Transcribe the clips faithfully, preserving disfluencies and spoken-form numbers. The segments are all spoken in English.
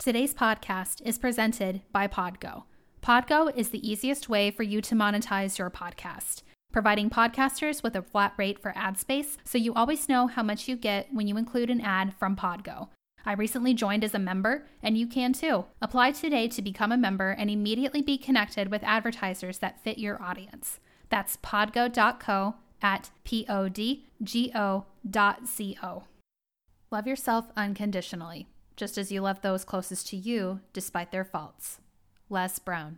Today's podcast is presented by Podgo. Podgo is the easiest way for you to monetize your podcast, providing podcasters with a flat rate for ad space, so you always know how much you get when you include an ad from Podgo. I recently joined as a member, and you can too. Apply today to become a member and immediately be connected with advertisers that fit your audience. That's podgo dot co at P O D G O dot C O. Love yourself unconditionally, just as you love those closest to you despite their faults. Les Brown.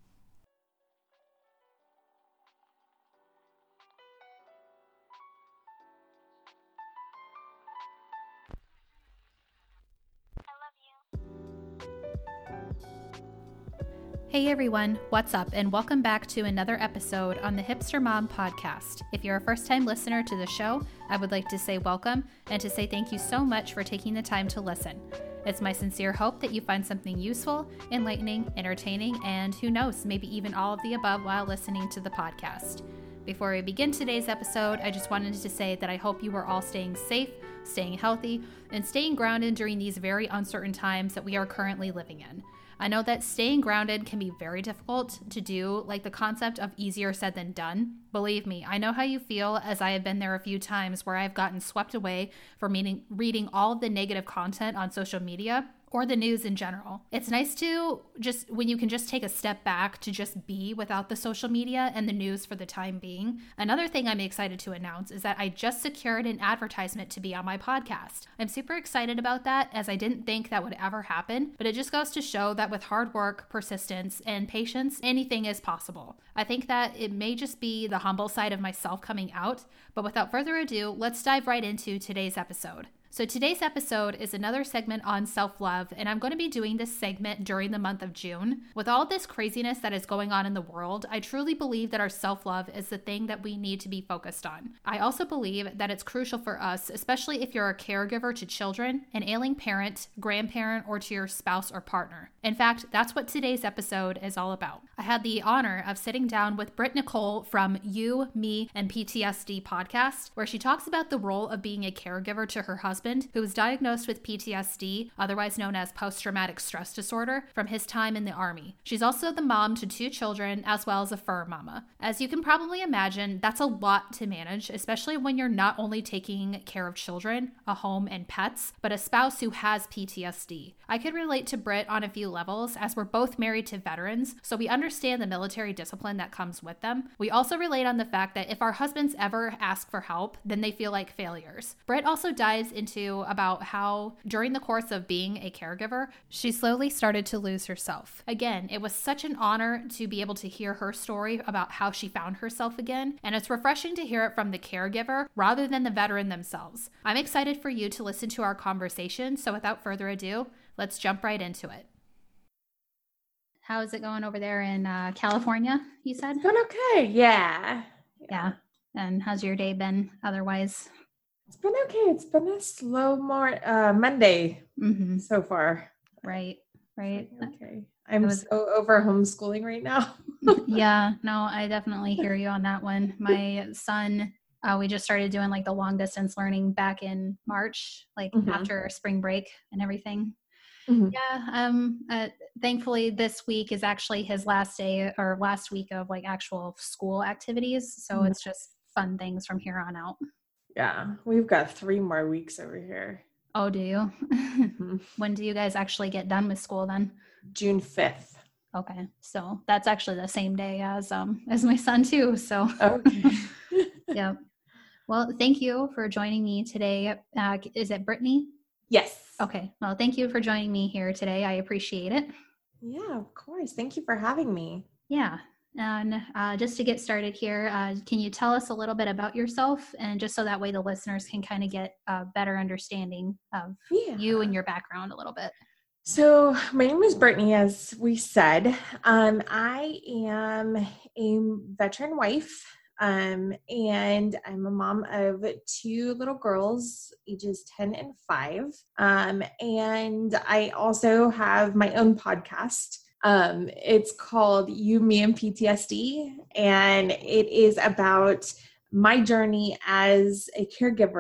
Hey everyone, what's up, and welcome back to another episode on the Hipster Mom Podcast. If you're a first-time listener to the show, I would like to say welcome and to say thank you so much for taking the time to listen. It's my sincere hope that you find something useful, enlightening, entertaining, and who knows, maybe even all of the above while listening to the podcast. Before we begin today's episode, I just wanted to say that I hope you are all staying safe, staying healthy, and staying grounded during these very uncertain times that we are currently living in. I know that staying grounded can be very difficult to do, like the concept of easier said than done. Believe me, I know how you feel, as I have been there a few times where I've gotten swept away from meaning, reading all of the negative content on social media or the news in general. It's nice to just, when you can just take a step back to just be without the social media and the news for the time being. Another thing I'm excited to announce is that I just secured an advertisement to be on my podcast. I'm super excited about that, as I didn't think that would ever happen, but it just goes to show that with hard work, persistence, and patience, anything is possible. I think that it may just be the humble side of myself coming out, but without further ado, let's dive right into today's episode. So today's episode is another segment on self-love, and I'm going to be doing this segment during the month of June. With all this craziness that is going on in the world, I truly believe that our self-love is the thing that we need to be focused on. I also believe that it's crucial for us, especially if you're a caregiver to children, an ailing parent, grandparent, or to your spouse or partner. In fact, that's what today's episode is all about. I had the honor of sitting down with Britt Nicole from You, Me, and P T S D podcast, where she talks about the role of being a caregiver to her husband, who was diagnosed with P T S D, otherwise known as post-traumatic stress disorder, from his time in the Army. She's also the mom to two children, as well as a fur mama. As you can probably imagine, that's a lot to manage, especially when you're not only taking care of children, a home, and pets, but a spouse who has P T S D. I could relate to Britt on a few levels, as we're both married to veterans, so we understand the military discipline that comes with them. We also relate on the fact that if our husbands ever ask for help, then they feel like failures. Britt also dives into about how during the course of being a caregiver, she slowly started to lose herself. Again, it was such an honor to be able to hear her story about how she found herself again, and it's refreshing to hear it from the caregiver rather than the veteran themselves. I'm excited for you to listen to our conversation, so without further ado, let's jump right into it. How's it going over there in uh, California, you said? It's been okay, yeah. Yeah. And how's your day been otherwise? It's been okay. It's been a slow more uh, Monday mm-hmm. so far. Right, right. Okay. I'm was, so over homeschooling right now. Yeah, no, I definitely hear you on that one. My son, uh, we just started doing like the long distance learning back in March, like mm-hmm. after spring break and everything. Mm-hmm. Yeah. Um. Uh, thankfully, this week is actually his last day or last week of like actual school activities. So mm-hmm. it's just fun things from here on out. Yeah, we've got three more weeks over here. Oh, do you? Mm-hmm. When do you guys actually get done with school then? June fifth. Okay, so that's actually the same day as um as my son too. So okay. Yeah. Well, thank you for joining me today. Uh, is it Brittany? Yes. Okay. Well, thank you for joining me here today. I appreciate it. Yeah, of course. Thank you for having me. Yeah. And uh, just to get started here, uh, can you tell us a little bit about yourself, and just so that way the listeners can kind of get a better understanding of yeah. you and your background a little bit? So my name is Brittany, as we said. Um, I am a veteran wife, um, and I'm a mom of two little girls, ages ten and five. Um, and I also have my own podcast. Um, it's called You, Me, and P T S D, and it is about my journey as a caregiver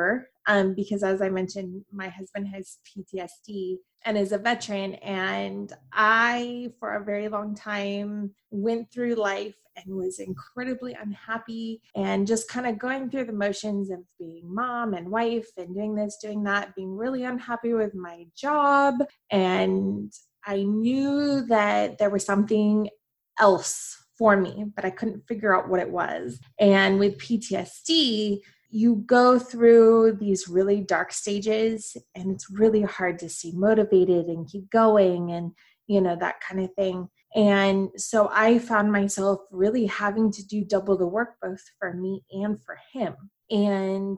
Um, because as I mentioned, my husband has P T S D and is a veteran. And I, for a very long time, went through life and was incredibly unhappy and just kind of going through the motions of being mom and wife and doing this, doing that, being really unhappy with my job. And I knew that there was something else for me, but I couldn't figure out what it was. And with P T S D, you go through these really dark stages and it's really hard to stay motivated and keep going and, you know, that kind of thing. And so I found myself really having to do double the work, both for me and for him. And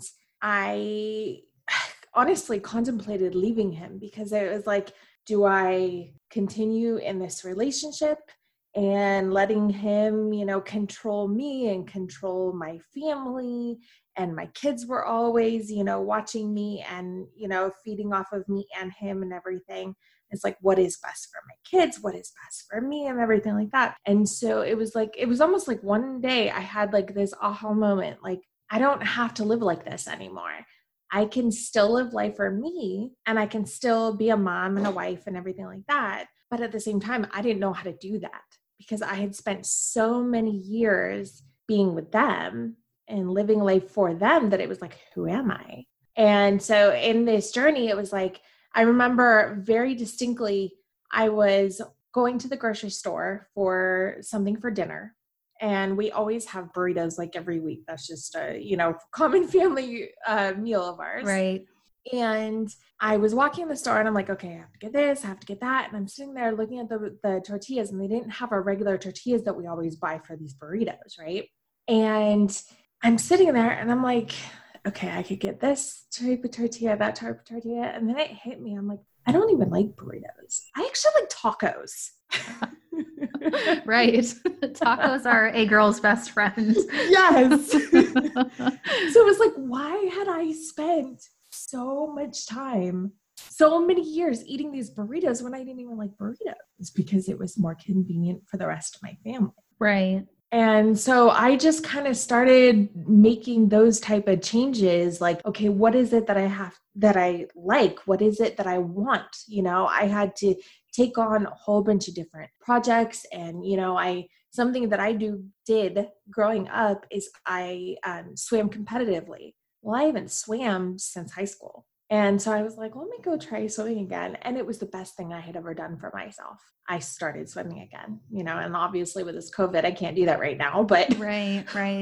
I honestly contemplated leaving him because it was like, do I continue in this relationship and letting him, you know, control me and control my family? And my kids were always, you know, watching me and, you know, feeding off of me and him and everything. It's like, what is best for my kids? What is best for me and everything like that. And so it was like, it was almost like one day I had like this aha moment, like, I don't have to live like this anymore. I can still live life for me and I can still be a mom and a wife and everything like that. But at the same time, I didn't know how to do that because I had spent so many years being with them and living life for them that it was like, who am I? And so in this journey, it was like, I remember very distinctly, I was going to the grocery store for something for dinner. And we always have burritos like every week. That's just a, you know, common family uh, meal of ours. Right. And I was walking in the store and I'm like, okay, I have to get this, I have to get that. And I'm sitting there looking at the, the tortillas and they didn't have our regular tortillas that we always buy for these burritos. Right. And I'm sitting there and I'm like, okay, I could get this type of tortilla, that type of tortilla. And then it hit me. I'm like, I don't even like burritos. I actually like tacos. Right. Tacos are a girl's best friend. Yes. So it was like, why had I spent so much time, so many years eating these burritos when I didn't even like burritos? It's because it was more convenient for the rest of my family. Right. And so I just kind of started making those type of changes. Like, okay, what is it that I have, that I like? What is it that I want? You know, I had to take on a whole bunch of different projects. And, you know, I, something that I do did growing up is I um, swam competitively. Well, I haven't swam since high school. And so I was like, let me go try swimming again. And it was the best thing I had ever done for myself. I started swimming again, you know, and obviously with this COVID, I can't do that right now, but. Right, right.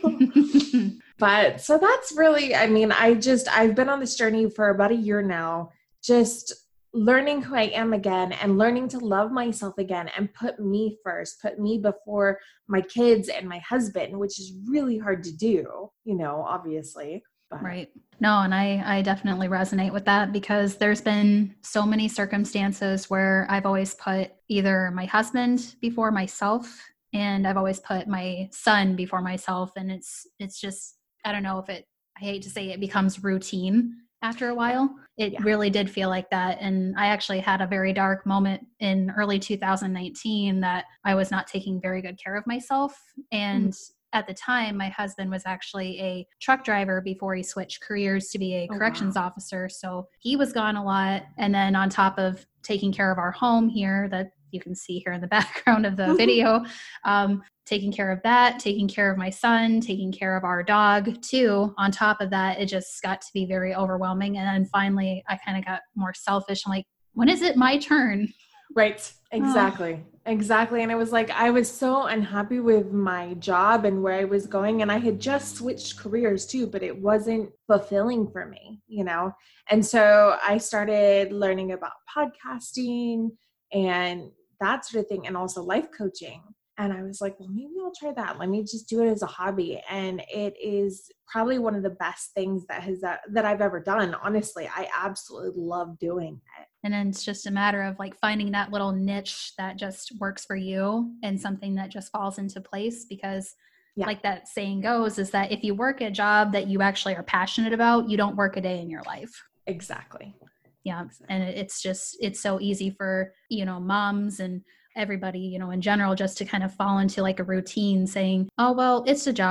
But so that's really, I mean, I just, I've been on this journey for about a year now, just learning who I am again and learning to love myself again and put me first, put me before my kids and my husband, which is really hard to do, you know, obviously. But. Right. No, and I, I definitely resonate with that because there's been so many circumstances where I've always put either my husband before myself and I've always put my son before myself. And it's, it's just, I don't know if it, I hate to say it becomes routine after a while. It yeah. really did feel like that. And I actually had a very dark moment in early two thousand nineteen that I was not taking very good care of myself. And mm-hmm. At the time, my husband was actually a truck driver before he switched careers to be a oh, corrections wow. officer. So he was gone a lot. And then on top of taking care of our home here that you can see here in the background of the video, um, taking care of that, taking care of my son, taking care of our dog too. On top of that, it just got to be very overwhelming. And then finally, I kind of got more selfish. I'm like, when is it my turn? Right. Exactly. Oh. Exactly. And it was like, I was so unhappy with my job and where I was going. And I had just switched careers too, but it wasn't fulfilling for me, you know? And so I started learning about podcasting and that sort of thing. And also life coaching. And I was like, well, maybe I'll try that. Let me just do it as a hobby. And it is probably one of the best things that has, uh, that I've ever done. Honestly, I absolutely love doing it. And then it's just a matter of like finding that little niche that just works for you and something that just falls into place because yeah. like that saying goes is that if you work a job that you actually are passionate about, you don't work a day in your life. Exactly. Yeah. And it's just, it's so easy for, you know, moms and everybody, you know, in general, just to kind of fall into like a routine saying, oh, well, it's a job.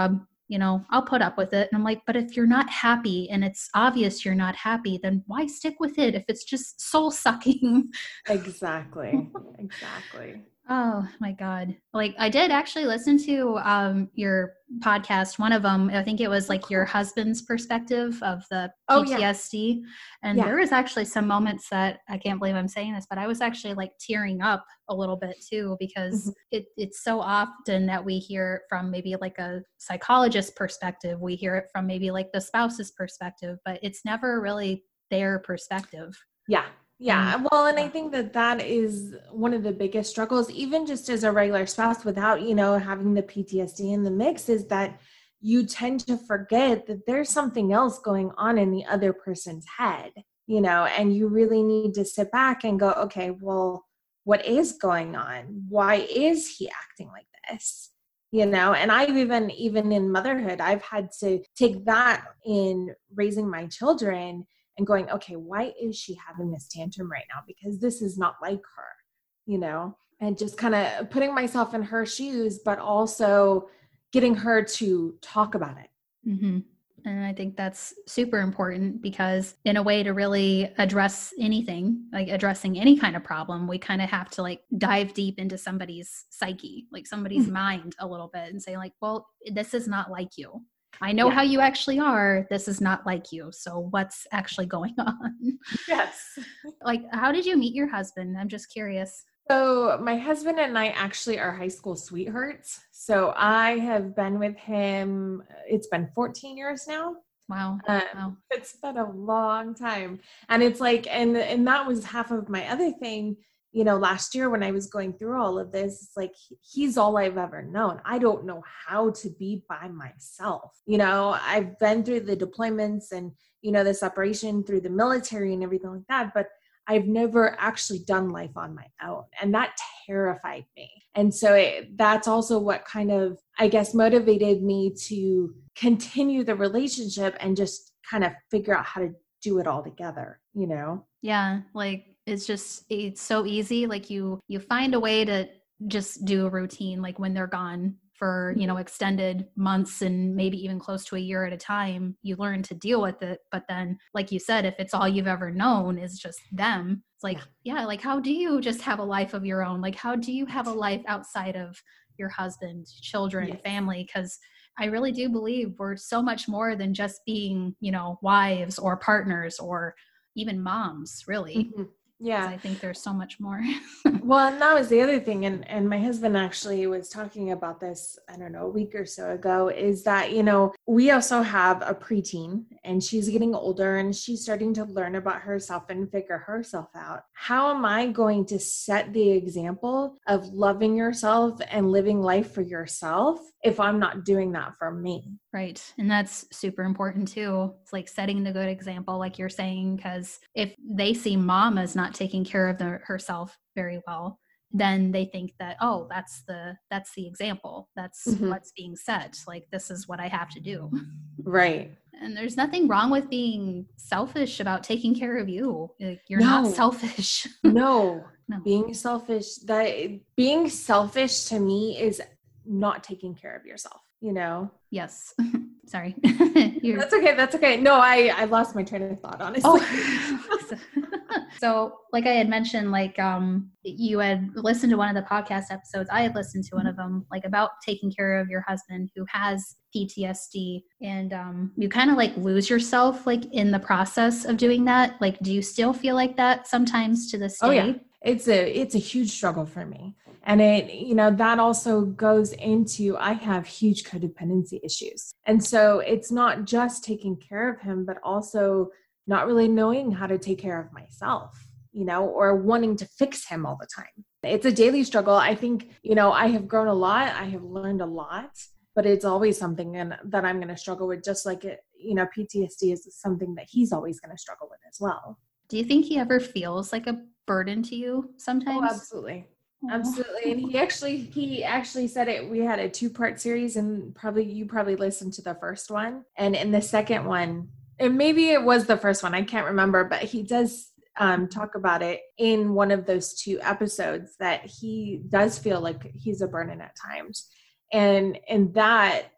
you know, I'll put up with it. And I'm like, but if you're not happy and it's obvious you're not happy, then why stick with it if it's just soul sucking? Exactly. Exactly. Oh my God. Like I did actually listen to um, your podcast. One of them, I think it was like your husband's perspective of the Oh, P T S D. yeah. And Yeah. there was actually some moments that I can't believe I'm saying this, but I was actually like tearing up a little bit too, because Mm-hmm. it, it's so often that we hear from maybe like a psychologist perspective. We hear it from maybe like the spouse's perspective, but it's never really their perspective. Yeah. Yeah. And Well, and I think that that is one of the biggest struggles, even just as a regular spouse without, you know, having the P T S D in the mix, is that you tend to forget that there's something else going on in the other person's head, you know, and you really need to sit back and go, okay, well, what is going on? Why is he acting like this? You know, and I've even, even in motherhood, I've had to take that in raising my children and going, okay, why is she having this tantrum right now? Because this is not like her, you know, and just kind of putting myself in her shoes, but also getting her to talk about it. Mm-hmm. And I think that's super important, because in a way to really address anything, like addressing any kind of problem, we kind of have to like dive deep into somebody's psyche, like somebody's mind a little bit, and say like, well, this is not like you. I know Yeah. how you actually are. This is not like you. So what's actually going on? Yes. Like, how did you meet your husband? I'm just curious. So my husband and I actually are high school sweethearts. So I have been with him, it's been fourteen years now. Wow. Um, Wow. It's been a long time. And it's like, and, and that was half of my other thing, you know, last year when I was going through all of this, it's like, he's all I've ever known. I don't know how to be by myself. You know, I've been through the deployments and, you know, the separation through the military and everything like that, but I've never actually done life on my own. And that terrified me. And so it, that's also what kind of, I guess, motivated me to continue the relationship and just kind of figure out how to do it all together, you know? Yeah. Like, it's just, it's so easy. Like you, you find a way to just do a routine, like when they're gone for, you know, extended months and maybe even close to a year at a time, you learn to deal with it. But then, like you said, if it's all you've ever known is just them, it's like, yeah, yeah like how do you just have a life of your own? Like, how do you have a life outside of your husband, children, yes. family? Because I really do believe we're so much more than just being, you know, wives or partners or even moms, really. Mm-hmm. Yeah. I think there's so much more. Well, and that was the other thing. And, and my husband actually was talking about this, I don't know, a week or so ago, is that, you know, we also have a preteen and she's getting older and she's starting to learn about herself and figure herself out. How am I going to set the example of loving yourself and living life for yourself if I'm not doing that for me? Right. And that's super important too. It's like setting the good example, like you're saying, because if they see mom as not taking care of the, herself very well, then they think that, oh, that's the, that's the example. That's mm-hmm. what's being set. Like, this is what I have to do. Right. And there's nothing wrong with being selfish about taking care of you. Like, you're no. not selfish. no. no, being selfish, that being selfish to me is not taking care of yourself, you know? Yes. Sorry. That's okay. That's okay. No, I, I lost my train of thought, honestly. Oh. So like I had mentioned, like, um, you had listened to one of the podcast episodes. I had listened to one of them, like about taking care of your husband who has P T S D, and, um, you kind of like lose yourself, like in the process of doing that. Like, do you still feel like that sometimes to this day? Oh yeah. It's a, it's a huge struggle for me. And it, you know, that also goes into, I have huge codependency issues. And so it's not just taking care of him, but also not really knowing how to take care of myself, you know, or wanting to fix him all the time. It's a daily struggle. I think, you know, I have grown a lot. I have learned a lot, but it's always something and that I'm going to struggle with, just like it, you know, P T S D is something that he's always going to struggle with as well. Do you think he ever feels like a burden to you sometimes? Oh, absolutely. Absolutely. And he actually, he actually said it, we had a two part series and probably, you probably listened to the first one. And in the second one, and maybe it was the first one, I can't remember, but he does um, talk about it in one of those two episodes that he does feel like he's a burden at times. And, and that,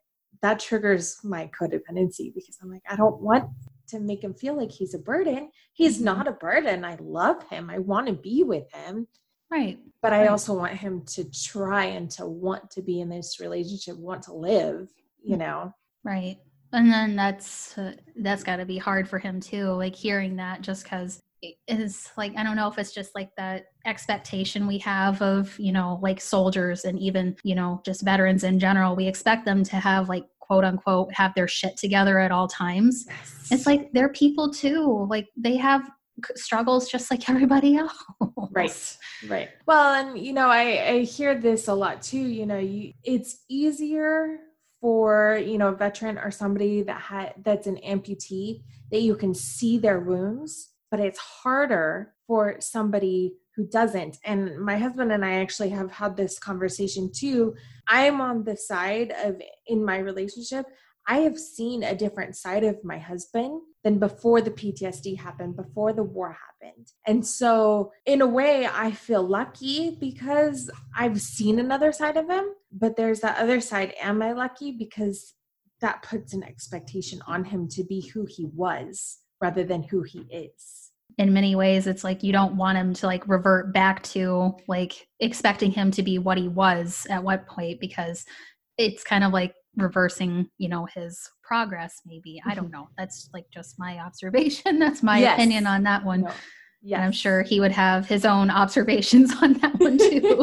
that triggers my codependency because I'm like, I don't want to make him feel like he's a burden. He's Mhm. not a burden. I love him. I want to be with him. Right. But I Right. also want him to try and to want to be in this relationship, want to live, you know? Right. And then that's, uh, that's got to be hard for him too, like hearing that, just because it is like, I don't know if it's just like that expectation we have of, you know, like soldiers and even, you know, just veterans in general. We expect them to have like, quote unquote, have their shit together at all times. Yes. It's like they're people too. Like they have struggles just like everybody else. Right. Right. Well, and you know, I, I hear this a lot too, you know, you, it's easier for, you know, a veteran or somebody that had, that's an amputee that you can see their wounds, but it's harder for somebody who doesn't. And my husband and I actually have had this conversation too. I'm on the side of, in my relationship, I have seen a different side of my husband than before the P T S D happened, before the war happened. And so in a way, I feel lucky because I've seen another side of him, but there's that other side. Am I lucky? Because that puts an expectation on him to be who he was rather than who he is. In many ways, it's like you don't want him to like revert back to like expecting him to be what he was at what point, because it's kind of like reversing, you know, his progress maybe. I don't know. That's like just my observation. That's my Yes. opinion on that one. No. Yes. And I'm sure he would have his own observations on that one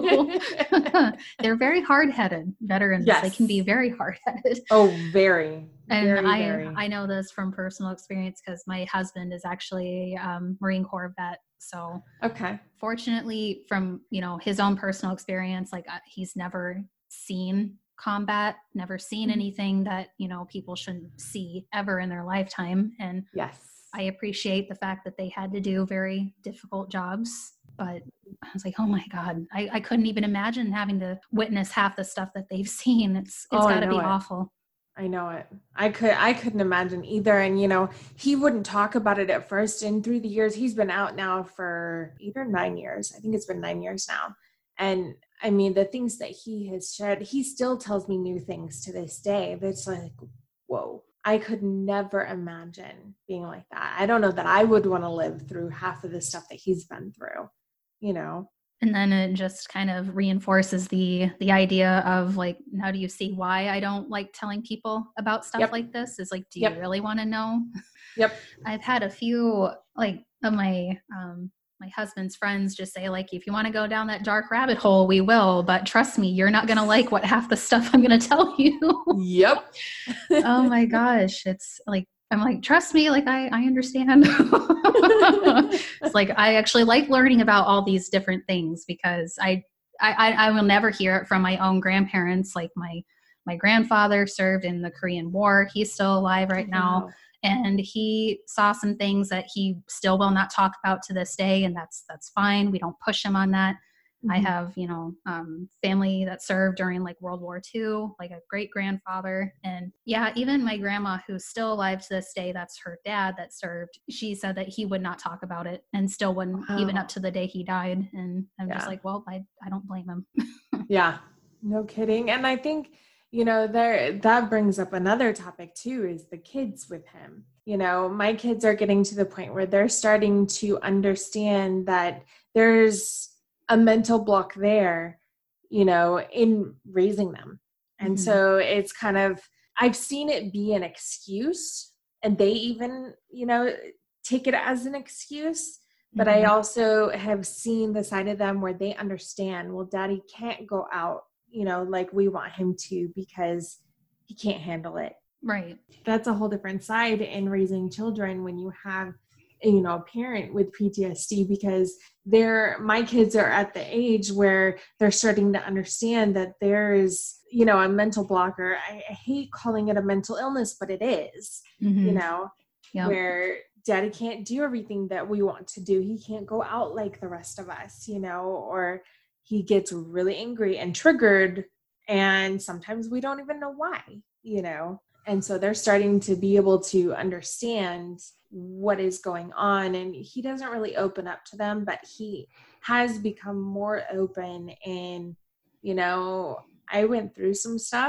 too. They're very hard-headed veterans. Yes. They can be very hard-headed. Oh, very. And very, I, very. I know this from personal experience because my husband is actually a um, Marine Corps vet. So okay. Fortunately, from, you know, his own personal experience, like uh, he's never seen combat, never seen Mm-hmm. anything that, you know, people shouldn't see ever in their lifetime. And Yes. I appreciate the fact that they had to do very difficult jobs, but I was like, oh my God, I, I couldn't even imagine having to witness half the stuff that they've seen. It's it's Oh, I gotta be know it. awful. I know it. I could, I couldn't imagine either. And, you know, he wouldn't talk about it at first. And through the years, he's been out now for eight or nine years. I think it's been nine years now. And I mean, the things that he has shared, he still tells me new things to this day. That's like, whoa, I could never imagine being like that. I don't know that I would want to live through half of the stuff that he's been through, you know? And then it just kind of reinforces the the idea of like, how do you see why I don't like telling people about stuff Yep. like this? Is like, do Yep. you really want to know? Yep. I've had a few like of my um my husband's friends just say like, if you want to go down that dark rabbit hole, we will, but trust me, you're not gonna like what half the stuff I'm gonna tell you. Yep. Oh my gosh, it's like, I'm like, trust me, like I, I understand. It's like, I actually like learning about all these different things because I, I, I will never hear it from my own grandparents. Like my, my grandfather served in the Korean War. He's still alive right now. Wow. And he saw some things that he still will not talk about to this day. And that's, that's fine. We don't push him on that. I have, you know, um, family that served during like World War Two, like a great grandfather. And yeah, even my grandma, who's still alive to this day, that's her dad that served. She said that he would not talk about it and still wouldn't, Wow. even up to the day he died. And I'm Yeah. just like, well, I, I don't blame him. Yeah, no kidding. And I think, you know, there, that brings up another topic too, is the kids with him. You know, my kids are getting to the point where they're starting to understand that there's a mental block there, you know, in raising them. And Mm-hmm. so it's kind of, I've seen it be an excuse, and they even, you know, take it as an excuse. But Mm-hmm. I also have seen the side of them where they understand, well, daddy can't go out, you know, like we want him to because he can't handle it. Right. That's a whole different side in raising children when you have, you know, a parent with P T S D, because they're, my kids are at the age where they're starting to understand that there's, you know, a mental blocker. I, I hate calling it a mental illness, but it is, Mm-hmm. you know, Yep. where daddy can't do everything that we want to do. He can't go out like the rest of us, you know, or he gets really angry and triggered. And sometimes we don't even know why, you know, and so they're starting to be able to understand what is going on. And he doesn't really open up to them, but he has become more open. And, you know, I went through some stuff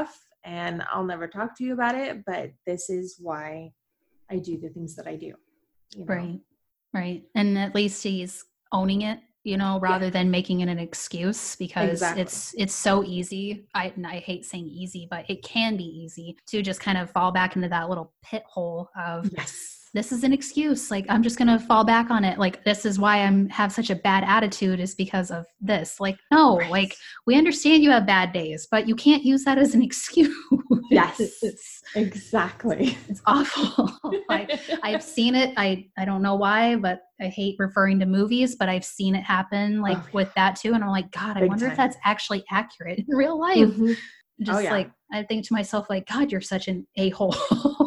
and I'll never talk to you about it, but this is why I do the things that I do. You know? Right. Right. And at least he's owning it, you know, rather yeah. than making it an excuse, because exactly. it's, it's so easy. I, I hate saying easy, but it can be easy to just kind of fall back into that little pit hole of, yes, this is an excuse. Like, I'm just going to fall back on it. Like, this is why I'm have such a bad attitude is because of this. Like, no, right. like we understand you have bad days, but you can't use that as an excuse. Yes, it's, exactly. It's awful. I, I've seen it. I, I don't know why, but I hate referring to movies, but I've seen it happen like oh, with that too. And I'm like, God, Big I wonder time. if that's actually accurate in real life. Mm-hmm. Just oh, yeah. like, I think to myself, like, God, you're such an a-hole.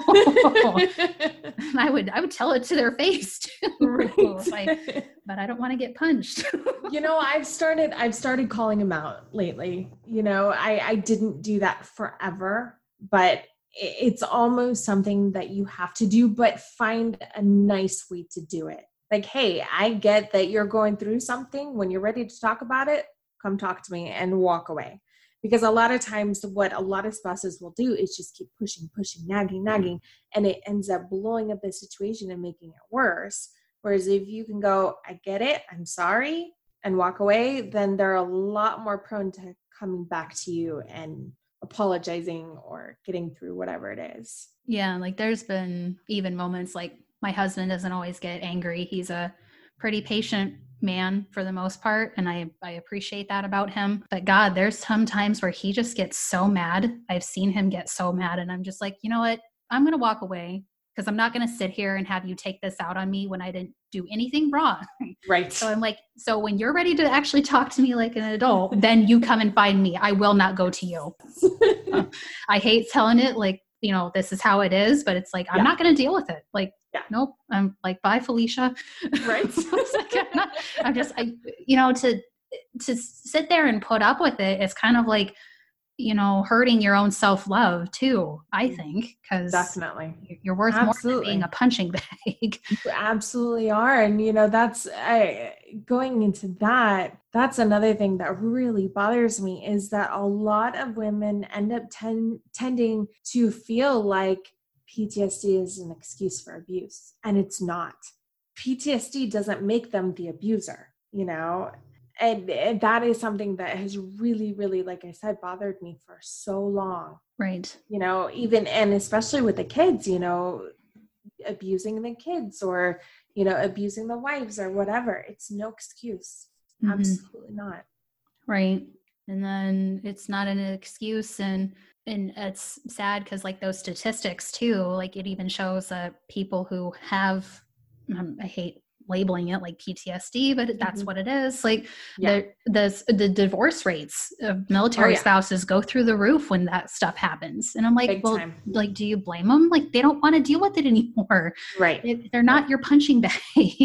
And I would, I would tell it to their face too. Right. Like, but I don't want to get punched. You know, I've started, I've started calling him out lately. You know, I, I didn't do that forever, but it's almost something that you have to do, but find a nice way to do it. Like, hey, I get that you're going through something. When you're ready to talk about it, come talk to me, and walk away. Because a lot of times what a lot of spouses will do is just keep pushing, pushing, nagging, nagging, and it ends up blowing up the situation and making it worse. Whereas if you can go, I get it, I'm sorry, and walk away, then they're a lot more prone to coming back to you and apologizing or getting through whatever it is. Yeah, like there's been even moments like my husband doesn't always get angry. He's a pretty patient man for the most part, and I, I appreciate that about him. But God, there's some times where he just gets so mad. I've seen him get so mad, and I'm just like, you know what? I'm going to walk away because I'm not going to sit here and have you take this out on me when I didn't do anything wrong. Right. So I'm like, so when you're ready to actually talk to me like an adult, then you come and find me. I will not go to you. uh, I hate telling it like, you know, this is how it is, but it's like, I'm yeah. not going to deal with it. Like, yeah. nope. I'm like, bye, Felicia. Right. So like, I'm, not, I'm just, I, you know, to, to sit there and put up with it, it's kind of like, you know, hurting your own self-love too, I think, because definitely you're worth Absolutely. more than being a punching bag. You absolutely are. And, you know, that's I, going into that. That's another thing that really bothers me is that a lot of women end up ten, tending to feel like P T S D is an excuse for abuse, and it's not. P T S D doesn't make them the abuser, you know? And, and that is something that has really, really, like I said, bothered me for so long. Right. You know, even, and especially with the kids, you know, abusing the kids or, you know, abusing the wives or whatever. It's no excuse. Mm-hmm. Absolutely not. Right. And then it's not an excuse. And, and it's sad because like those statistics too, like it even shows that people who have, um, I hate labeling it like P T S D, but that's mm-hmm. what it is. Like yeah. the, the, the divorce rates of military oh, yeah. spouses go through the roof when that stuff happens. And I'm like, Big well, time. like, do you blame them? Like, they don't want to deal with it anymore. Right. It, they're not your punching bag.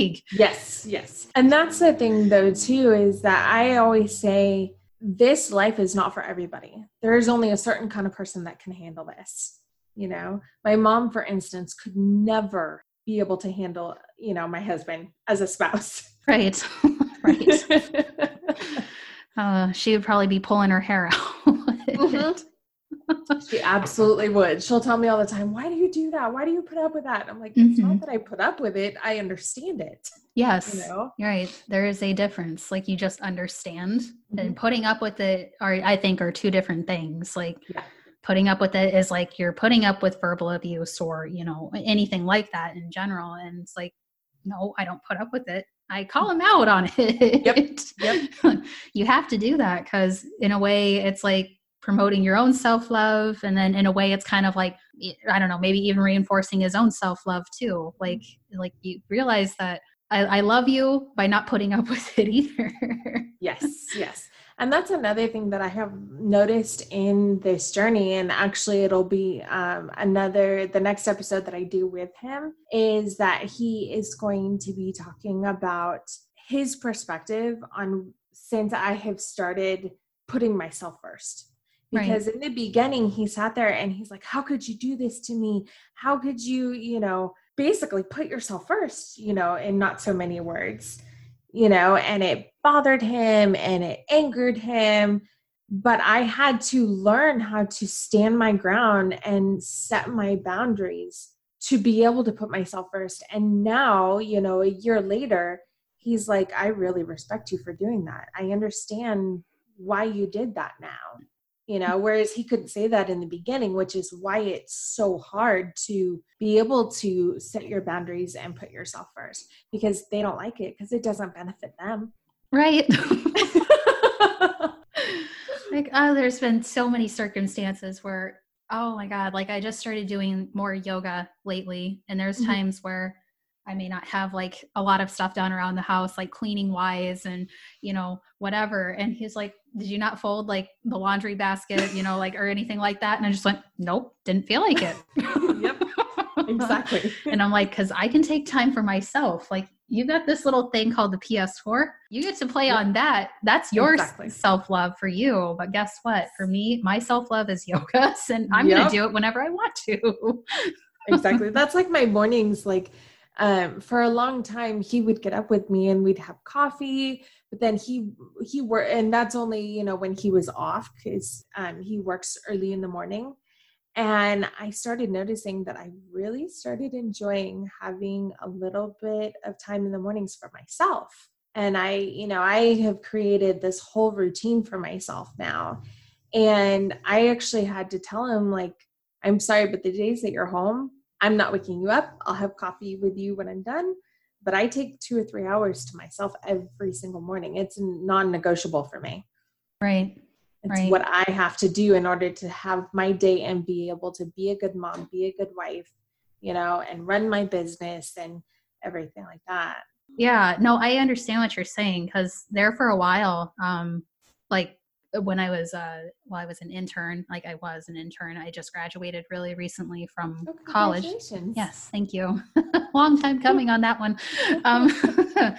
Yes. Yes. And that's the thing though, too, is that I always say this life is not for everybody. There is only a certain kind of person that can handle this. You know, my mom, for instance, could never be able to handle, you know, my husband as a spouse. Right. Right. uh, she would probably be pulling her hair out. Mm-hmm. She absolutely would. She'll tell me all the time, why do you do that? Why do you put up with that? I'm like, it's mm-hmm. not that I put up with it. I understand it. Yes. You know? You're right. There is a difference. Like you just understand mm-hmm. and putting up with it are, I think, are two different things. Like, yeah. Putting up with it is like you're putting up with verbal abuse or, you know, anything like that in general. And it's like, no, I don't put up with it. I call him out on it. Yep. Yep. You have to do that because in a way it's like promoting your own self-love. And then in a way it's kind of like, I don't know, maybe even reinforcing his own self-love too. Like, like you realize that I, I love you by not putting up with it either. Yes. Yes. And that's another thing that I have noticed in this journey. And actually it'll be um, another, the next episode that I do with him is that he is going to be talking about his perspective on since I have started putting myself first. Because right. in the beginning, he sat there and he's like, how could you do this to me? How could you, you know, basically put yourself first, you know, in not so many words. You know, and it bothered him and it angered him. but I had to learn how to stand my ground and set my boundaries to be able to put myself first. And now, you know, a year later, he's like, I really respect you for doing that. I understand why you did that now, you know, whereas he couldn't say that in the beginning, which is why it's so hard to be able to set your boundaries and put yourself first, because they don't like it because it doesn't benefit them. Right. Like, oh, there's been so many circumstances where, oh my God, like I just started doing more yoga lately. And there's Mm-hmm. times where I may not have like a lot of stuff done around the house, like cleaning wise and, you know, whatever. And he's like, did you not fold like the laundry basket, you know, like, or anything like that? And I just went, nope, didn't feel like it. Yep. Exactly. And I'm like, cause I can take time for myself. Like, you got this little thing called the P S four. You get to play yep. on that. That's your exactly. self-love for you. But guess what? For me, my self-love is yoga, and I'm yep. going to do it whenever I want to. Exactly. That's like my mornings. Like, um, for a long time, he would get up with me and we'd have coffee, but then he, he worked, and that's only, you know, when he was off, because, um, he works early in the morning. And I started noticing that I really started enjoying having a little bit of time in the mornings for myself. And I, you know, I have created this whole routine for myself now. And I actually had to tell him, like, I'm sorry, but the days that you're home, I'm not waking you up. I'll have coffee with you when I'm done. But I take two or three hours to myself every single morning. It's non-negotiable for me. Right. It's right. what I have to do in order to have my day and be able to be a good mom, be a good wife, you know, and run my business and everything like that. Yeah, no, I understand what you're saying, because there for a while, um, like when I was, uh, well, I was an intern, like I was an intern. I just graduated really recently from oh, college. Yes, thank you. Long time coming on that one. Um, uh,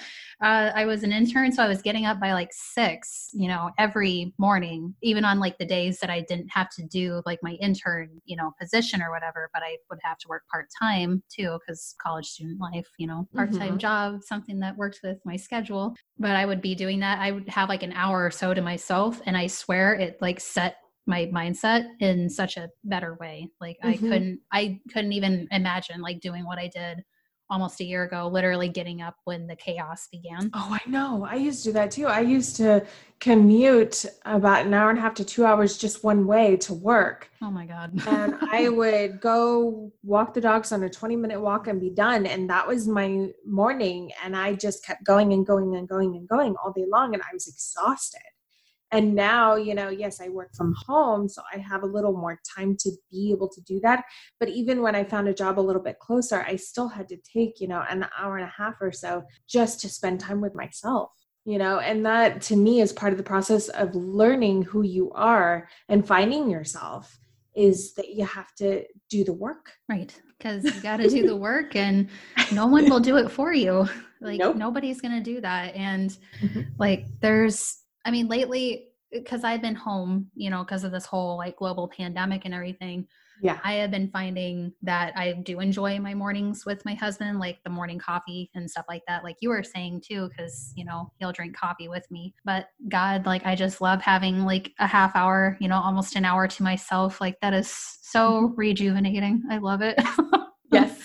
I was an intern, so I was getting up by like six, you know, every morning, even on like the days that I didn't have to do like my intern, you know, position or whatever, but I would have to work part-time too, because college student life, you know, part-time mm-hmm. job, something that worked with my schedule. But I would be doing that. I would have like an hour or so to myself, and I swear it like set my mindset in such a better way. Like mm-hmm. I couldn't, I couldn't even imagine like doing what I did almost a year ago, literally getting up when the chaos began. Oh, I know. I used to do that too. I used to commute about an hour and a half to two hours just one way to work. Oh my God. And I would go walk the dogs on a twenty minute walk and be done. And that was my morning. And I just kept going and going and going and going all day long. And I was exhausted. And now, you know, yes, I work from home, so I have a little more time to be able to do that. But even when I found a job a little bit closer, I still had to take, you know, an hour and a half or so just to spend time with myself, you know, and that to me is part of the process of learning who you are and finding yourself, is that you have to do the work. Right. Because you got to do the work, and no one will do it for you. Like nope. Nobody's going to do that. And mm-hmm. like there's, I mean, lately, because I've been home, you know, because of this whole like global pandemic and everything. Yeah. I have been finding that I do enjoy my mornings with my husband, like the morning coffee and stuff like that. Like you were saying too, because, you know, he'll drink coffee with me. But God, like I just love having like a half hour, you know, almost an hour to myself. Like that is so mm-hmm. rejuvenating. I love it. Yes.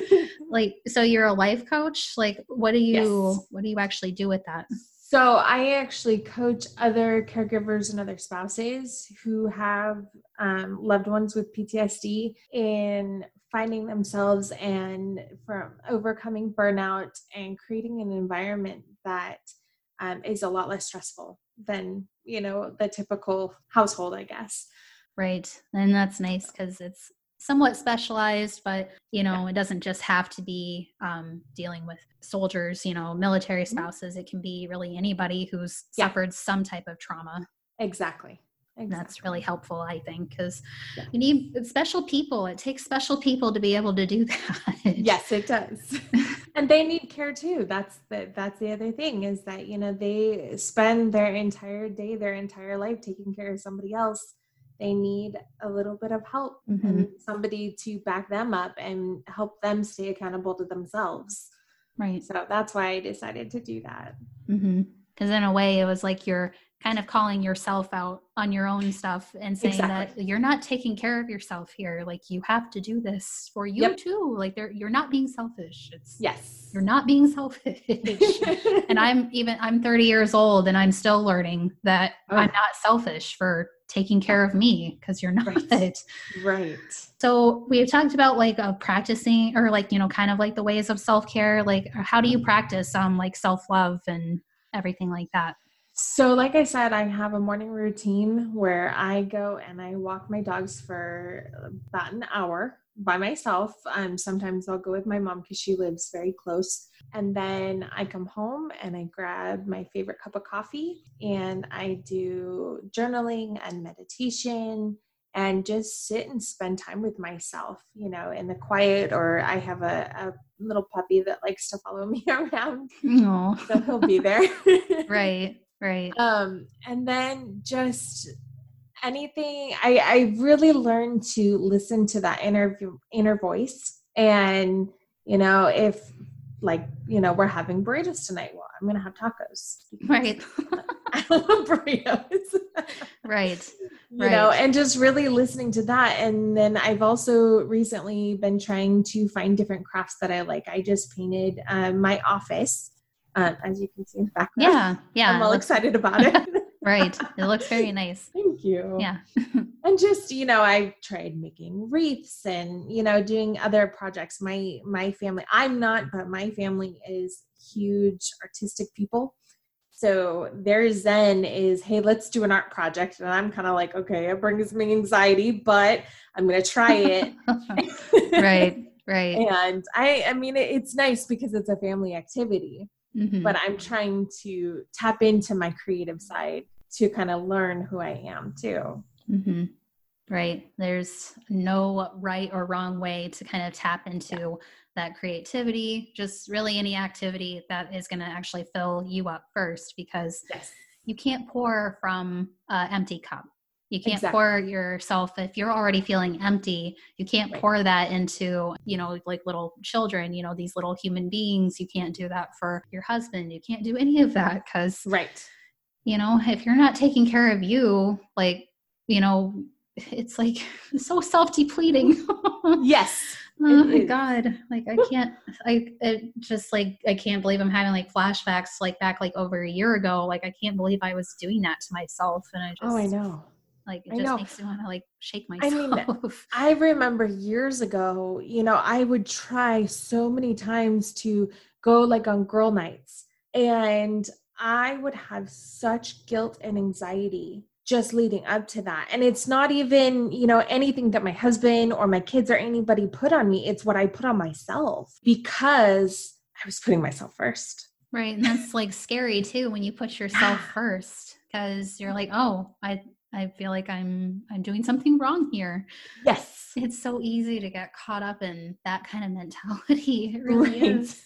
Like, so you're a life coach. Like, what do you, yes. what do you actually do with that? So I actually coach other caregivers and other spouses who have um, loved ones with P T S D in finding themselves and from overcoming burnout and creating an environment that um, is a lot less stressful than, you know, the typical household, I guess. Right. And that's nice because it's somewhat specialized, but you know, yeah. It doesn't just have to be um, dealing with soldiers, you know, military spouses. Mm-hmm. It can be really anybody who's yeah. suffered some type of trauma. Exactly. Exactly. That's really helpful, I think, because yeah. you need special people. It takes special people to be able to do that. Yes, it does. And they need care too. That's the, that's the other thing, is that, you know, they spend their entire day, their entire life taking care of somebody else. They need a little bit of help mm-hmm. and somebody to back them up and help them stay accountable to themselves. Right. So that's why I decided to do that. Mm-hmm. Because in a way, it was like your kind of calling yourself out on your own stuff and saying Exactly. that you're not taking care of yourself here. Like you have to do this for you Yep. too. Like they're, you're not being selfish. It's Yes. you're not being selfish. And I'm even, I'm thirty years old and I'm still learning that oh. I'm not selfish for taking care of me, because you're not. Right. Right. So we've talked about like uh, practicing or like, you know, kind of like the ways of self-care. Like how do you practice um like self-love and everything like that? So like I said, I have a morning routine where I go and I walk my dogs for about an hour by myself. Um, sometimes I'll go with my mom because she lives very close. And then I come home and I grab my favorite cup of coffee and I do journaling and meditation and just sit and spend time with myself, you know, in the quiet. Or I have a, a little puppy that likes to follow me around. Aww. So he'll be there. Right. Right. Um, and then just anything, I, I really learned to listen to that inner, inner voice. And, you know, if like, you know, we're having burritos tonight, well, I'm going to have tacos. Right. I love burritos. Right. You right. know, and just really listening to that. And then I've also recently been trying to find different crafts that I like. I just painted um, my office. Um, as you can see in the background. Yeah. Yeah. I'm all looks- excited about it. Right. It looks very nice. Thank you. Yeah. And just, you know, I tried making wreaths and, you know, doing other projects. My, my family, I'm not, but my family is huge artistic people. So their zen is, hey, let's do an art project. And I'm kind of like, okay, it brings me anxiety, but I'm going to try it. Right. Right. And I, I mean, it, it's nice because it's a family activity. Mm-hmm. But I'm trying to tap into my creative side to kind of learn who I am too. Mm-hmm. Right. There's no right or wrong way to kind of tap into yeah. that creativity, just really any activity that is going to actually fill you up first, because yes. you can't pour from an empty cup. You can't exactly. pour yourself, if you're already feeling empty, you can't right. pour that into, you know, like little children, you know, these little human beings. You can't do that for your husband. You can't do any of that because, right. you know, if you're not taking care of you, like, you know, it's like so self-depleting. Yes. Oh my is. God. Like I can't, I it just like, I can't believe I'm having like flashbacks like back like over a year ago. Like I can't believe I was doing that to myself. And I just, oh, I know. Like, it I just know. makes me want to, like, shake myself. I mean, I remember years ago, you know, I would try so many times to go, like, on girl nights. And I would have such guilt and anxiety just leading up to that. And it's not even, you know, anything that my husband or my kids or anybody put on me. It's what I put on myself because I was putting myself first. Right. And that's, like, scary, too, when you put yourself first. Because you're like, oh, I... I feel like I'm I'm doing something wrong here. Yes. It's so easy to get caught up in that kind of mentality. It really right. is.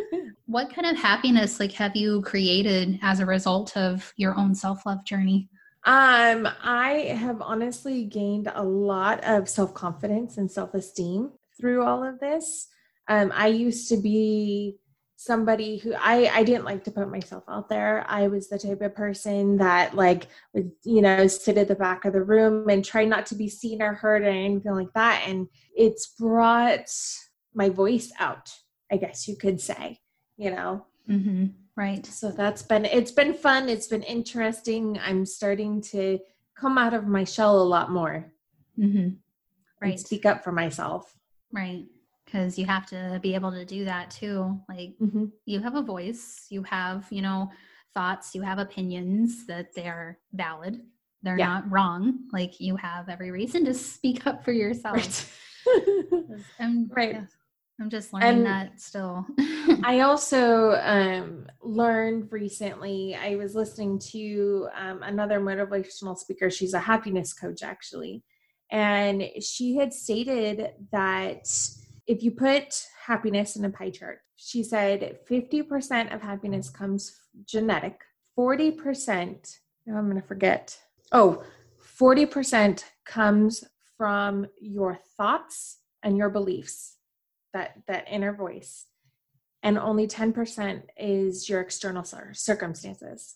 What kind of happiness like have you created as a result of your own self-love journey? Um, I have honestly gained a lot of self-confidence and self-esteem through all of this. Um, I used to be somebody who I, I didn't like to put myself out there. I was the type of person that like would, you know, sit at the back of the room and try not to be seen or heard or anything like that. And it's brought my voice out, I guess you could say, you know? Mm-hmm. Right. So that's been, it's been fun. It's been interesting. I'm starting to come out of my shell a lot more. Mm-hmm. Right. And speak up for myself. Right. Because you have to be able to do that too. Like mm-hmm. you have a voice, you have, you know, thoughts, you have opinions that they're valid. They're yeah. not wrong. Like you have every reason to speak up for yourself. Right. I'm, right. Yeah, I'm just learning and that still. I also um, learned recently, I was listening to um, another motivational speaker. She's a happiness coach actually. And she had stated that if you put happiness in a pie chart, she said fifty percent of happiness comes genetic, forty percent, now I'm going to forget. Oh, forty percent comes from your thoughts and your beliefs, that, that inner voice. And only ten percent is your external circumstances.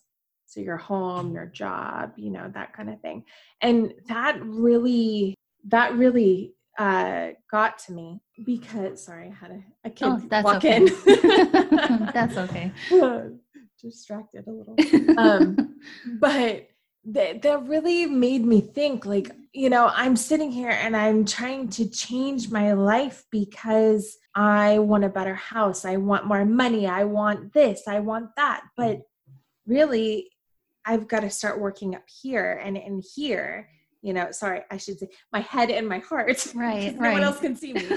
So your home, your job, you know, that kind of thing. And that really, that really uh, got to me because, sorry, I had a, a kid oh, that's walk okay. in. That's okay. Distracted a little. Um, but that, that really made me think, like, you know, I'm sitting here and I'm trying to change my life because I want a better house. I want more money. I want this. I want that. But really, I've got to start working up here and in here, you know, sorry, I should say my head and my heart. Right. No right. one else can see me.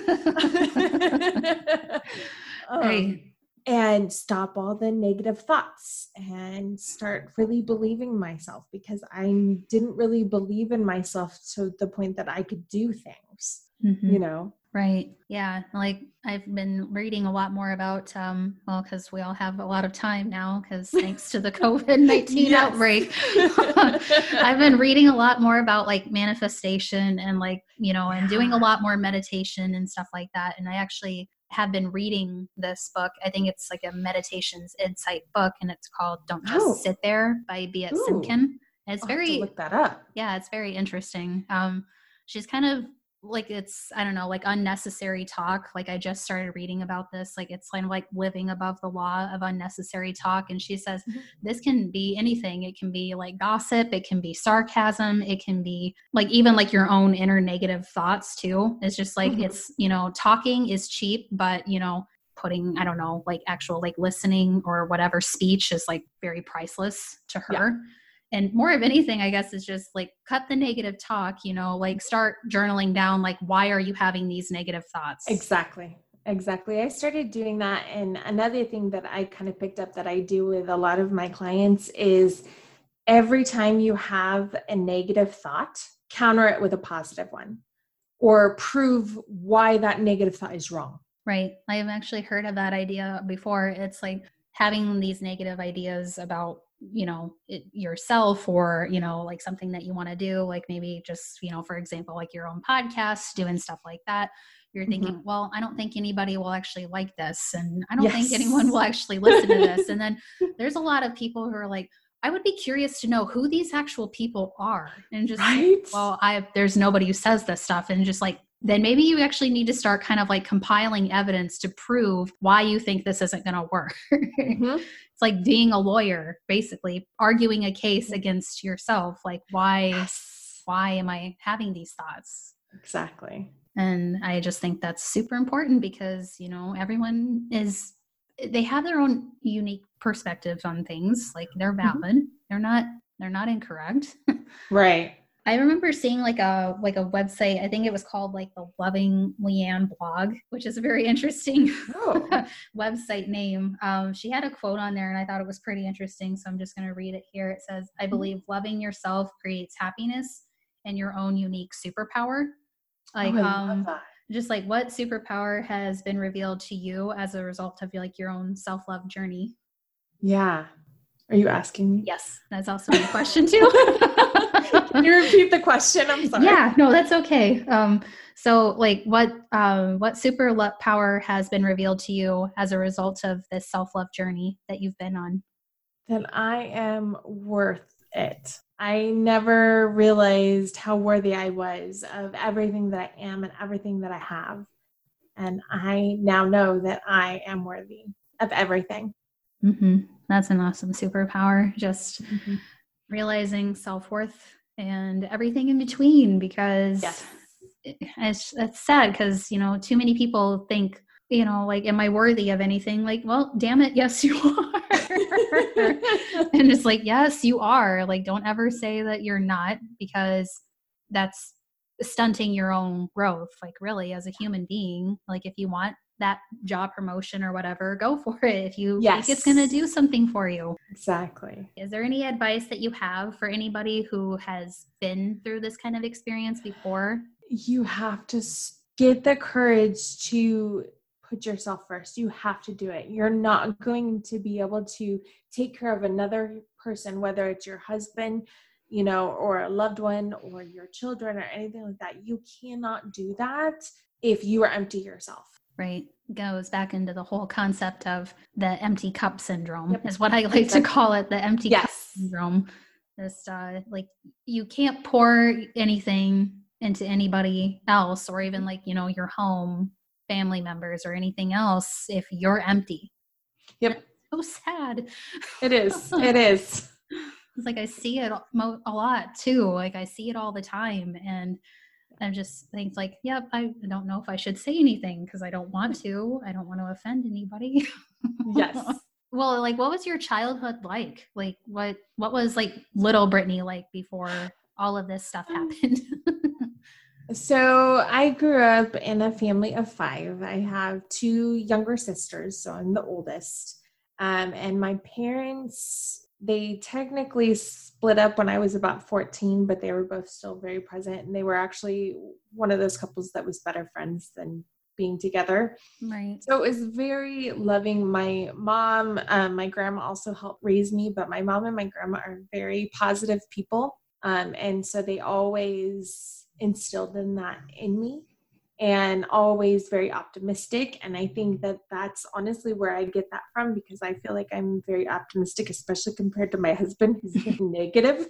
um, right. And stop all the negative thoughts and start really believing myself, because I didn't really believe in myself to the point that I could do things, mm-hmm. you know? Right. Yeah. Like I've been reading a lot more about, um, well, cause we all have a lot of time now, cause thanks to the COVID nineteen outbreak, I've been reading a lot more about like manifestation and like, you know, and doing a lot more meditation and stuff like that. And I actually have been reading this book. I think it's like a meditations insight book, and it's called Don't Just oh. Sit There by Beat Simkin. And it's I'll very, have to look that up. Yeah, it's very interesting. Um, she's kind of like, it's, I don't know, like unnecessary talk. Like I just started reading about this. Like it's kind of like living above the law of unnecessary talk. And she says, mm-hmm. this can be anything. It can be like gossip. It can be sarcasm. It can be like even like your own inner negative thoughts too. It's just like, mm-hmm. it's, you know, talking is cheap, but you know, putting, I don't know, like actual like listening or whatever speech is like very priceless to her. Yeah. And more of anything, I guess, is just like cut the negative talk, you know, like start journaling down, like, why are you having these negative thoughts? Exactly. Exactly. I started doing that. And another thing that I kind of picked up that I do with a lot of my clients is every time you have a negative thought, counter it with a positive one or prove why that negative thought is wrong. Right. I have actually heard of that idea before. It's like having these negative ideas about, you know, it, yourself or, you know, like something that you want to do, like maybe just, you know, for example, like your own podcast, doing stuff like that. You're thinking, mm-hmm. well, I don't think anybody will actually like this. And I don't yes. think anyone will actually listen to this. And then there's a lot of people who are like, I would be curious to know who these actual people are. And just, right? well, I, there's nobody who says this stuff. And just like, then maybe you actually need to start kind of like compiling evidence to prove why you think this isn't going to work. Mm-hmm. It's like being a lawyer, basically arguing a case against yourself. Like, why, yes. why am I having these thoughts? Exactly. And I just think that's super important because, you know, everyone is, they have their own unique perspectives on things. Like they're valid. Mm-hmm. They're not, they're not incorrect. Right. I remember seeing like a like a website, I think it was called like the Loving Leanne blog, which is a very interesting oh. website name. Um, she had a quote on there and I thought it was pretty interesting. So I'm just going to read it here. It says, I believe loving yourself creates happiness and your own unique superpower. Like, oh, I um, love that. Just like what superpower has been revealed to you as a result of like your own self-love journey? Yeah. Are you asking me? Yes. That's also my question too. Can you repeat the question? I'm sorry. Yeah, no, that's okay. Um, so like what, um, what superpower has been revealed to you as a result of this self-love journey that you've been on? That I am worth it. I never realized how worthy I was of everything that I am and everything that I have. And I now know that I am worthy of everything. Mm-hmm. That's an awesome superpower. Just mm-hmm. realizing self-worth and everything in between, because yes. it, it's, it's sad because, you know, too many people think, you know, like, am I worthy of anything? Like, well, damn it. Yes, you are. And it's like, yes, you are. Like, don't ever say that you're not, because that's stunting your own growth. Like really as a human being, like if you want that job promotion or whatever, go for it. If you yes. think it's going to do something for you. Exactly. Is there any advice that you have for anybody who has been through this kind of experience before? You have to get the courage to put yourself first. You have to do it. You're not going to be able to take care of another person, whether it's your husband, you know, or a loved one or your children or anything like that. You cannot do that if you are empty yourself. Right. Goes back into the whole concept of the empty cup syndrome yep. is what I like exactly. to call it. The empty yes. cup syndrome. Just uh, like you can't pour anything into anybody else, or even like, you know, your home, family members, or anything else if you're empty. Yep. It's so sad. It is. It is. It's like I see it a lot too. Like I see it all the time, and I just think like, yep, I don't know if I should say anything because I don't want to. I don't want to offend anybody. Yes. Well, like, what was your childhood like? Like, what what was like little Brittany like before all of this stuff happened? So I grew up in a family of five. I have two younger sisters, so I'm the oldest. Um, and my parents, they technically split up when I was about fourteen, but they were both still very present. And they were actually one of those couples that was better friends than being together. Right. So it was very loving. My mom, um, my grandma also helped raise me, but my mom and my grandma are very positive people. Um, and so they always instilled in that in me, and always very optimistic. And I think that that's honestly where I get that from, because I feel like I'm very optimistic, especially compared to my husband, who's very negative.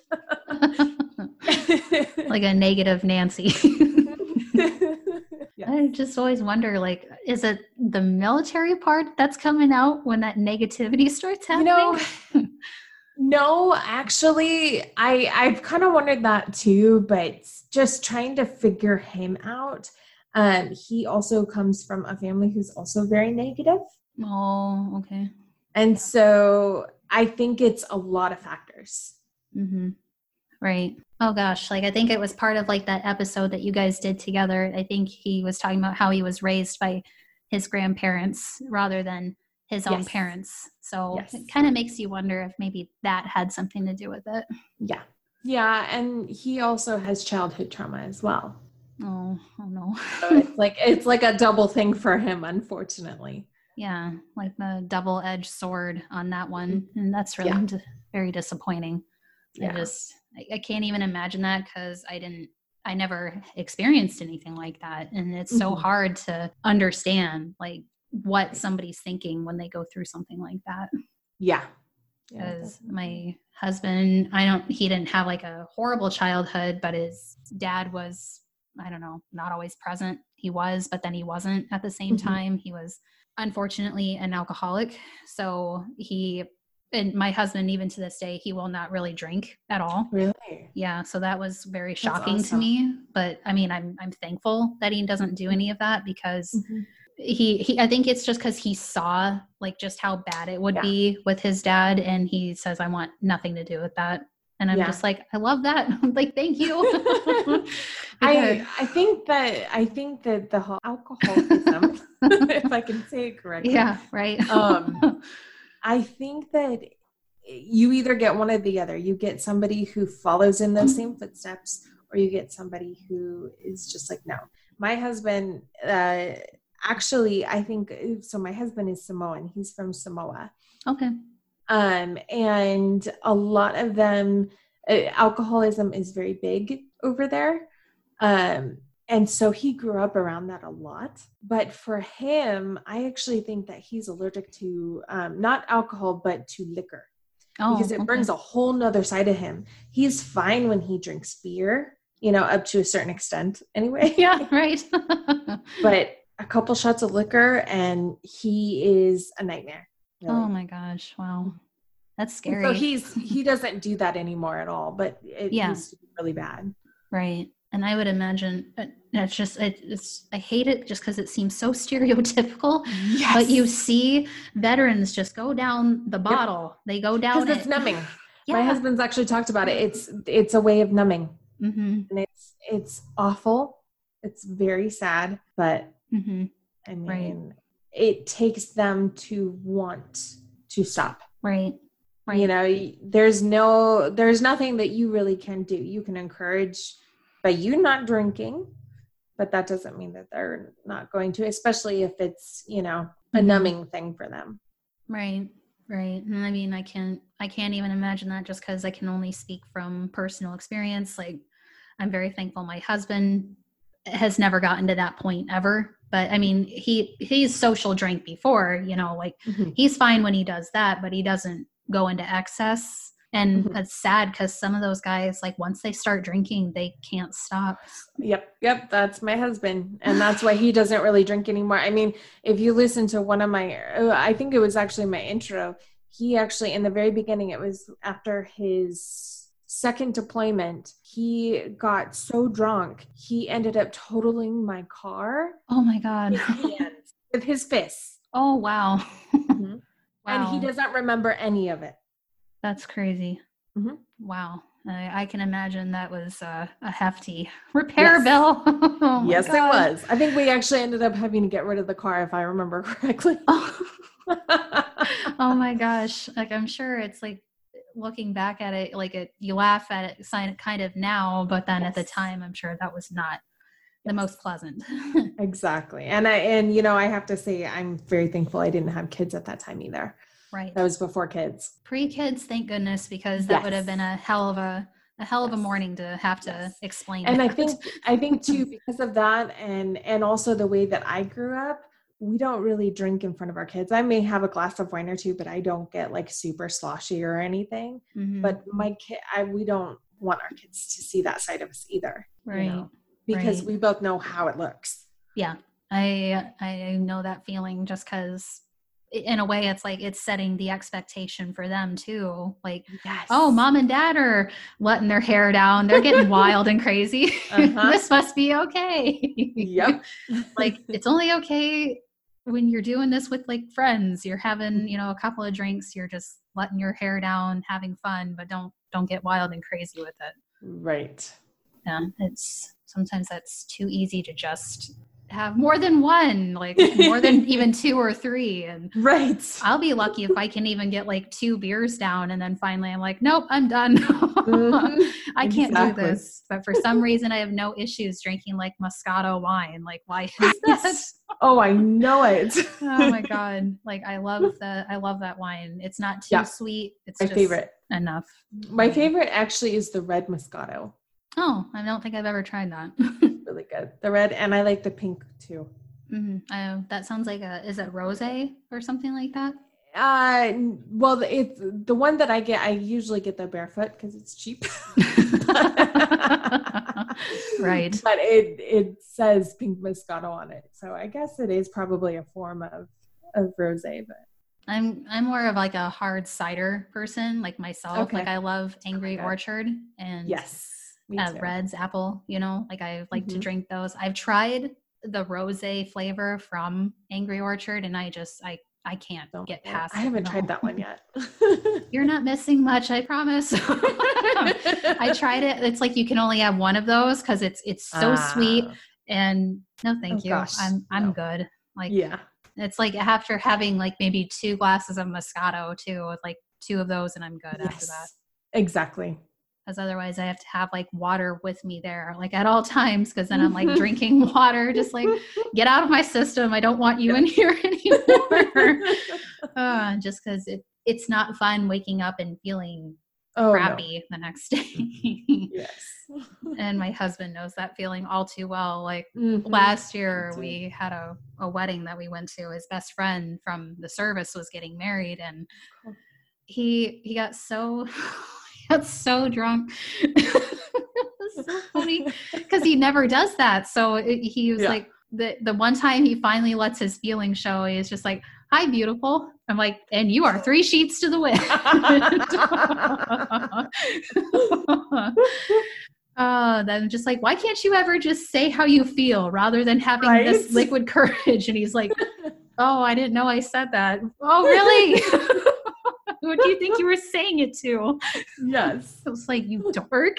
Like a negative Nancy. Yeah. I just always wonder, like, is it the military part that's coming out when that negativity starts happening? You know, no, actually, I, I've kind of wondered that too, but just trying to figure him out. Um, he also comes from a family who's also very negative. Oh, okay. And so I think it's a lot of factors. Mm-hmm. Right. Oh gosh. Like, I think it was part of like that episode that you guys did together. I think he was talking about how he was raised by his grandparents rather than his own Yes. parents. So Yes. it kind of makes you wonder if maybe that had something to do with it. Yeah. Yeah. And he also has childhood trauma as well. Oh, oh no. So it's like, it's like a double thing for him, unfortunately. Yeah. Like the double-edged sword on that one. And that's really Yeah. d- very disappointing. Yeah. I just, I, I can't even imagine that because I didn't, I never experienced anything like that. And it's so Mhm. hard to understand like what somebody's thinking when they go through something like that. Yeah. Because yeah, my husband, I don't, he didn't have like a horrible childhood, but his dad was, I don't know, not always present. He was, but then he wasn't at the same Mm-hmm. time. He was unfortunately an alcoholic. So he, and my husband, even to this day, he will not really drink at all. Really? Yeah. So that was very shocking awesome. to me. But I mean, I'm I'm thankful that he doesn't do any of that because Mm-hmm. he, he I think it's just because he saw like just how bad it would Yeah. be with his dad. And he says, I want nothing to do with that. And I'm Yeah. just like, I love that. Like, thank you. I I think that I think that the whole alcoholism, if I can say it correctly. Yeah. Right. Um, I think that you either get one or the other. You get somebody who follows in those same footsteps, or you get somebody who is just like, no. My husband, uh, actually, I think, so my husband is Samoan. He's from Samoa. Okay. Um, and a lot of them, uh, alcoholism is very big over there. Um, and so he grew up around that a lot. But for him, I actually think that he's allergic to um, not alcohol, but to liquor. Oh, because it okay. brings a whole nother side of him. He's fine when he drinks beer, you know, up to a certain extent anyway. Yeah, right. But a couple shots of liquor and he is a nightmare. Really. Oh my gosh. Wow. That's scary. So he's, he doesn't do that anymore at all, but it Yeah. used to be really bad. Right. And I would imagine uh, it's just, it, it's, I hate it just because it seems so stereotypical, Yes. but you see veterans just go down the bottle. Yep. They go down because it's it. numbing. Yeah. My husband's actually talked about it. It's, it's a way of numbing. Mm-hmm. And it's, it's awful. It's very sad, but Mm-hmm. I mean, Right. it takes them to want to stop. Right. Right. You know, there's no, there's nothing that you really can do. You can encourage by you not drinking, but that doesn't mean that they're not going to, especially if it's, you know, a Mm-hmm. numbing thing for them. Right. Right. And I mean, I can't, I can't even imagine that just because I can only speak from personal experience. Like, I'm very thankful my husband has never gotten to that point ever. But I mean, he, he's social drank before, you know, like Mm-hmm. he's fine when he does that, but he doesn't go into excess. And Mhm. it's sad because some of those guys, like once they start drinking, they can't stop. Yep. Yep. That's my husband. And that's why he doesn't really drink anymore. I mean, if you listen to one of my, uh, I think it was actually my intro, he actually, in the very beginning, it was after his second deployment, he got so drunk, he ended up totaling my car Oh my God. with his hands, with his fists. Oh, wow. Mhm. And he Wow. doesn't remember any of it. That's crazy. Mhm. Wow. I, I can imagine that was uh, a hefty repair Yes. bill. Oh my Yes, it God. was. I think we actually ended up having to get rid of the car, if I remember correctly. Oh. Oh my gosh. Like, I'm sure it's like looking back at it, like it, you laugh at it sign kind of now, but then at the Yes. time, I'm sure that was not the Yes. most pleasant. Exactly. And I, and you know, I have to say, I'm very thankful I didn't have kids at that time either. Right. That was before kids. Pre-kids, thank goodness, because that Yes. would have been a hell of a, a hell of a Yes. morning to have to Yes. explain And I that. think, I think too, because of that, and, and also the way that I grew up, we don't really drink in front of our kids. I may have a glass of wine or two, but I don't get like super sloshy or anything. Mhm. But my kid, I, we don't want our kids to see that side of us either. Right. You know, because Right. we both know how it looks. Yeah. I, I know that feeling just because in a way it's like it's setting the expectation for them too. Like, Yes. oh, mom and dad are letting their hair down. They're getting wild and crazy. Uh-huh. This must be okay. Yep. Like, it's only okay when you're doing this with like friends. You're having, you know, a couple of drinks, you're just letting your hair down, having fun, but don't don't get wild and crazy with it. Right. Yeah, it's sometimes that's too easy to just have more than one, like more than even two or three. And Right. I'll be lucky if I can even get like two beers down, and then finally I'm like, nope, I'm done. Mhm. I can't Exactly. do this. But for some reason I have no issues drinking like Moscato wine. Like, why is that? Oh, I know it. Oh my God. Like, I love the I love that wine. It's not too Yeah. sweet. It's My just favorite. enough. My favorite actually is the red Moscato. Oh, I don't think I've ever tried that. Really good. The red, and I like the pink too. Mm-hmm. Uh, that sounds like a, is it rosé or something like that? Uh, well, it's the one that I get. I usually get the barefoot because it's cheap. Right. But it it says pink Moscato on it, so I guess it is probably a form of of rosé. But I'm I'm more of like a hard cider person, like myself. Okay. Like, I love Angry Okay. Orchard and yes, me uh, too. Red's apple. You know, like I like to Mhm. drink those. I've tried the rosé flavor from Angry Orchard, and I just I I can't Don't- get past. I haven't it. tried No. that one yet. You're not missing much, I promise. I tried it. It's like you can only have one of those because it's it's so sweet. Ah. And no, thank Oh, you. gosh, I'm I'm no. good. Like, Yeah. it's like after having like maybe two glasses of Moscato too, with like two of those, and I'm good after that. Yes. Exactly. Because otherwise I have to have like water with me there, like at all times, because then I'm like drinking water, just like, get out of my system. I don't want you in here anymore. uh, just because it, it's not fun waking up and feeling Oh, crappy the next day. no. Yes. And my husband knows that feeling all too well. Like, Mhm. last year Me too. we had a, a wedding that we went to. His best friend from the service was getting married, and Cool. he he got so he got so drunk. It was so funny because he never does that. So it, he was Yeah. like, the the one time he finally lets his feelings show, he's just like, "Hi, beautiful." I'm like, "And you are three sheets to the wind." Uh, then just like, why can't you ever just say how you feel rather than having Right? this liquid courage? And he's like, oh, I didn't know I said that. Oh, really? Who do you think you were saying it to? Yes. I was like, you dork.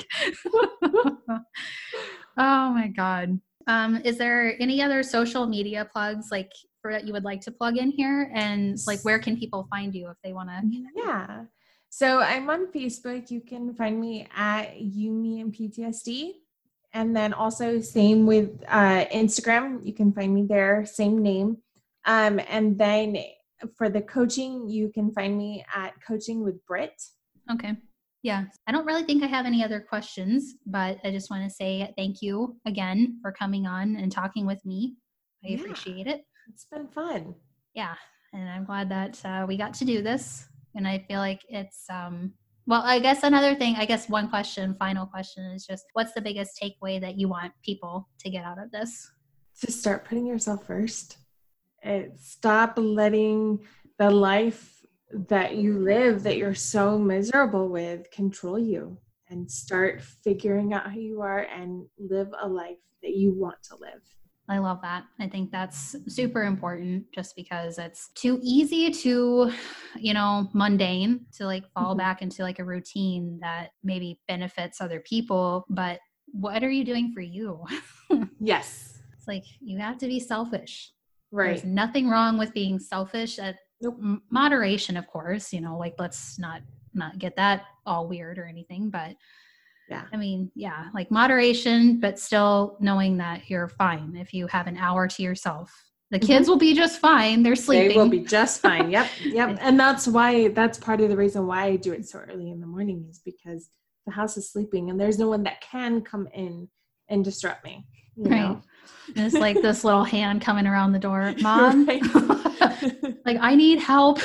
Oh my God. Um, is there any other social media plugs like for that you would like to plug in here? And like, where can people find you if they want to? Yeah. So I'm on Facebook. You can find me at You, Me, and P T S D. And then also same with uh, Instagram. You can find me there, same name. Um, and then for the coaching, you can find me at Coaching with Britt. Okay. Yeah. I don't really think I have any other questions, but I just want to say thank you again for coming on and talking with me. I Yeah. appreciate it. It's been fun. Yeah. And I'm glad that uh, we got to do this. And I feel like it's, um, Well, I guess another thing, I guess one question, final question is just, what's the biggest takeaway that you want people to get out of this? To start putting yourself first. And stop letting the life that you live, that you're so miserable with, control you, and start figuring out who you are and live a life that you want to live. I love that. I think that's super important just because it's too easy to, you know, mundane to like fall mm-hmm. back into like a routine that maybe benefits other people. But what are you doing for you? Yes. It's like you have to be selfish. Right. There's nothing wrong with being selfish at nope. m- moderation, of course, you know, like let's not, not get that all weird or anything, but yeah, I mean, yeah, like moderation, but still knowing that you're fine. If you have an hour to yourself, the kids mm-hmm. will be just fine. They're sleeping. They will be just fine. Yep. Yep. And that's why, that's part of the reason why I do it so early in the morning is because the house is sleeping and there's no one that can come in and disrupt me. You right. know? And it's like this little hand coming around the door. Mom, right. Like, I need help.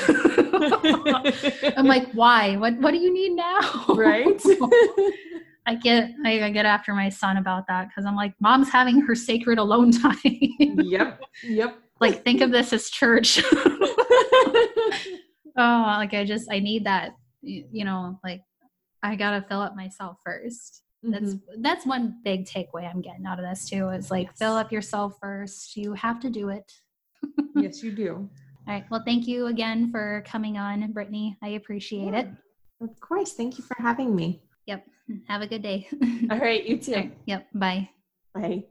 I'm like, why? What What do you need now? Right. I get I, I get after my son about that because I'm like, Mom's having her sacred alone time. Yep. Yep. Like, think of this as church. Oh, like I just I need that. You know, like I gotta fill up myself first. That's mm-hmm. that's one big takeaway I'm getting out of this too, is like yes. fill up yourself first. You have to do it. Yes, you do. All right. Well, thank you again for coming on, Brittany. I appreciate yeah. it. Of course. Thank you for having me. Yep. Have a good day. All right. You too. Right. Yep. Bye. Bye.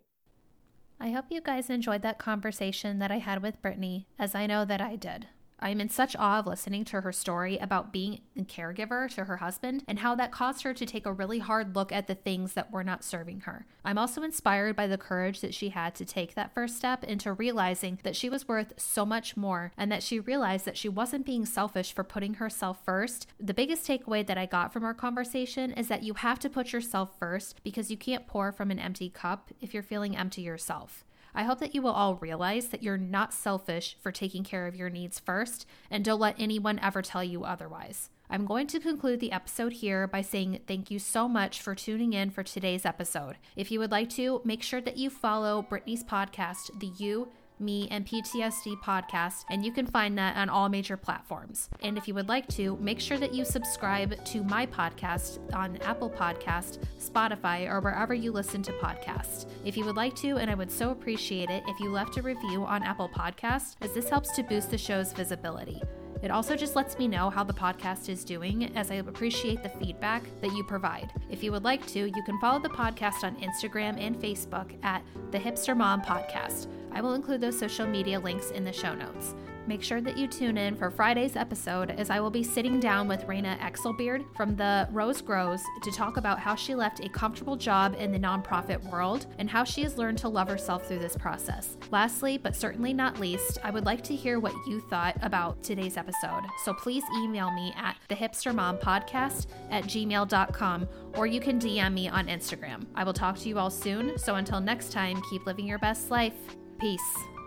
I hope you guys enjoyed that conversation that I had with Brittany, as I know that I did. I'm in such awe of listening to her story about being a caregiver to her husband and how that caused her to take a really hard look at the things that were not serving her. I'm also inspired by the courage that she had to take that first step into realizing that she was worth so much more and that she realized that she wasn't being selfish for putting herself first. The biggest takeaway that I got from our conversation is that you have to put yourself first because you can't pour from an empty cup if you're feeling empty yourself. I hope that you will all realize that you're not selfish for taking care of your needs first, and don't let anyone ever tell you otherwise. I'm going to conclude the episode here by saying thank you so much for tuning in for today's episode. If you would like to, make sure that you follow Brittany's podcast, the You, Me, and P T S D podcast, and you can find that on all major platforms. And if you would like to, make sure that you subscribe to my podcast on Apple Podcast, Spotify, or wherever you listen to podcasts. If you would like to, and I would so appreciate it if you left a review on Apple Podcast, as this helps to boost the show's visibility. It also just lets me know how the podcast is doing, as I appreciate the feedback that you provide. If you would like to, you can follow the podcast on Instagram and Facebook at the Hipster Mom Podcast. I will include those social media links in the show notes. Make sure that you tune in for Friday's episode, as I will be sitting down with Raina Exelbeard from the Rose Grows to talk about how she left a comfortable job in the nonprofit world and how she has learned to love herself through this process. Lastly, but certainly not least, I would like to hear what you thought about today's episode. So please email me at the hipster mom podcast at gmail dot com, or you can D M me on Instagram. I will talk to you all soon. So until next time, keep living your best life. Peace.